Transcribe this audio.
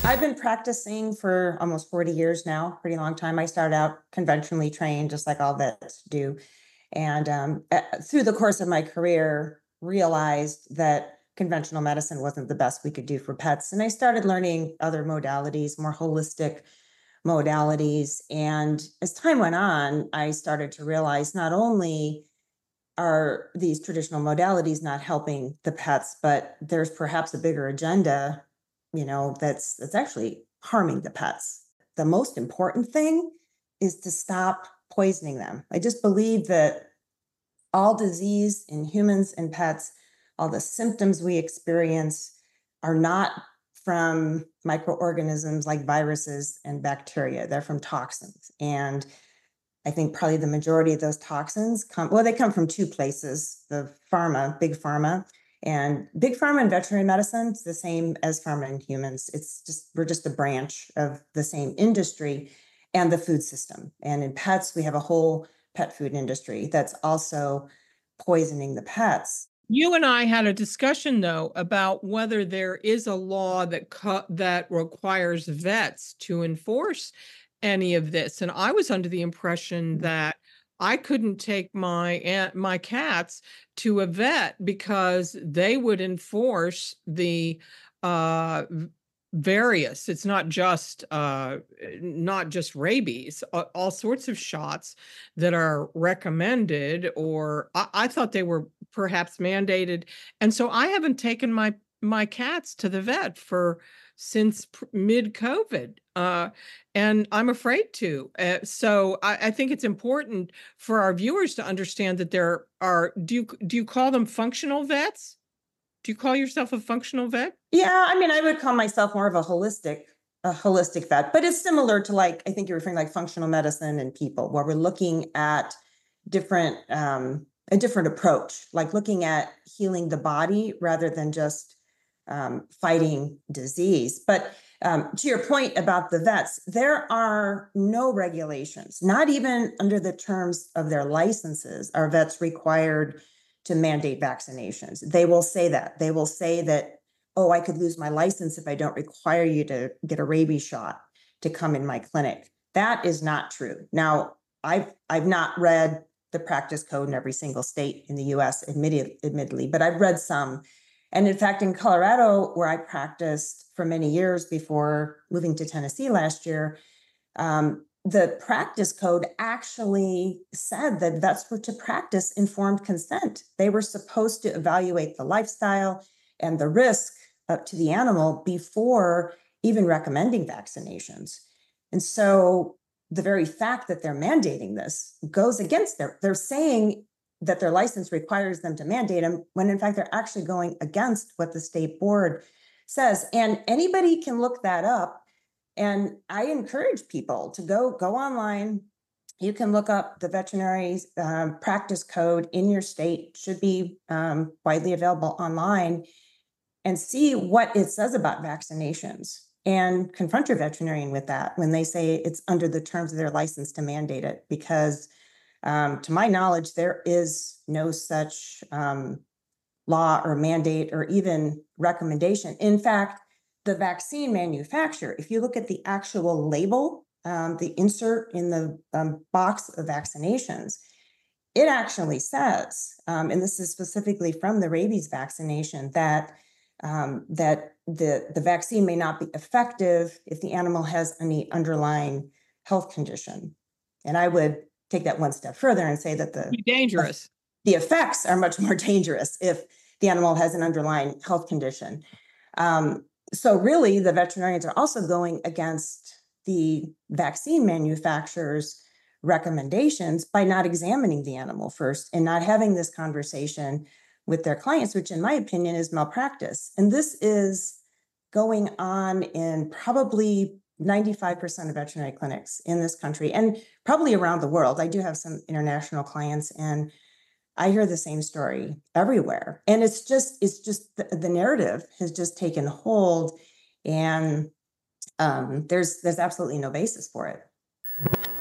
I've been practicing for almost 40 years now, pretty long time. I started out conventionally trained, just like all vets do. And through the course of my career, realized that conventional medicine wasn't the best we could do for pets. And I started learning other modalities, more holistic modalities. And as time went on, I started to realize not only are these traditional modalities not helping the pets, but there's perhaps a bigger agenda, that's actually harming the pets. The most important thing is to stop poisoning them. I just believe that all disease in humans and pets, all the symptoms we experience are not from microorganisms like viruses and bacteria. They're from toxins. And I think probably the majority of those toxins they come from two places, big pharma and veterinary medicine. It's the same as pharma and humans. We're just a branch of the same industry and the food system. And in pets, we have a whole pet food industry that's also poisoning the pets. You and I had a discussion though about whether there is a law that requires vets to enforce any of this, and I was under the impression that I couldn't take my cats to a vet because they would enforce the various. It's not just rabies, all sorts of shots that are recommended, or I thought they were perhaps mandated. And so I haven't taken my cats to the vet for since mid COVID. And I'm afraid to. So I think it's important for our viewers to understand that there are, do you call them functional vets? Do you call yourself a functional vet? Yeah, I mean, I would call myself more of a holistic vet, but it's similar to, like, I think you're referring like functional medicine and people, where we're looking at different a different approach, like looking at healing the body rather than just fighting disease. But to your point about the vets, there are no regulations, not even under the terms of their licenses, are vets required to mandate vaccinations. They will say that. They will say that, oh, I could lose my license if I don't require you to get a rabies shot to come in my clinic. That is not true. Now, I've not read the practice code in every single state in the US, admittedly, but I've read some. And in fact, in Colorado, where I practiced for many years before moving to Tennessee last year, the practice code actually said that vets were to practice informed consent. They were supposed to evaluate the lifestyle and the risk up to the animal before even recommending vaccinations. And so the very fact that they're mandating this goes against they're saying that their license requires them to mandate them, when in fact they're actually going against what the state board says. And anybody can look that up. And I encourage people to go online. You can look up the veterinary practice code in your state, should be widely available online, and see what it says about vaccinations and confront your veterinarian with that when they say it's under the terms of their license to mandate it. Because to my knowledge, there is no such law or mandate or even recommendation. In fact, the vaccine manufacturer, if you look at the actual label, the insert in the box of vaccinations, it actually says, and this is specifically from the rabies vaccination, that the vaccine may not be effective if the animal has any underlying health condition. And I would take that one step further and say that Be dangerous. the effects are much more dangerous if the animal has an underlying health condition. So really, the veterinarians are also going against the vaccine manufacturers' recommendations by not examining the animal first and not having this conversation with their clients, which in my opinion is malpractice. And this is going on in probably 95% of veterinary clinics in this country and probably around the world. I do have some international clients, and I hear the same story everywhere. And it's just the narrative has just taken hold, and there's absolutely no basis for it.